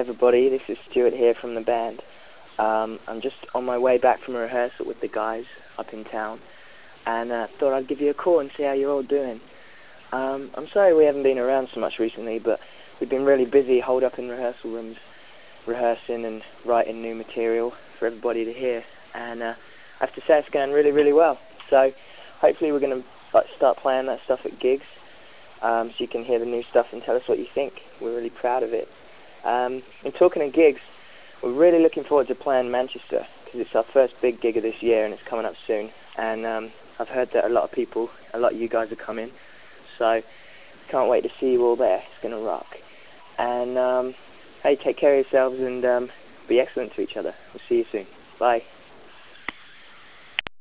everybody, this is Stuart here from the band. I'm just on my way back from a rehearsal with the guys up in town, and thought I'd give you a call and see how you're all doing. I'm sorry we haven't been around so much recently, but we've been really busy, holed up in rehearsal rooms, rehearsing and writing new material for everybody to hear, and I have to say it's going really, really well. So hopefully we're going to start playing that stuff at gigs, so you can hear the new stuff and tell us what you think. We're really proud of it. And talking of gigs, we're really looking forward to playing Manchester, because it's our first big gig of this year and it's coming up soon. And I've heard that a lot of you guys are coming, so can't wait to see you all there. It's going to rock. And hey, take care of yourselves and be excellent to each other. We'll see you soon. Bye.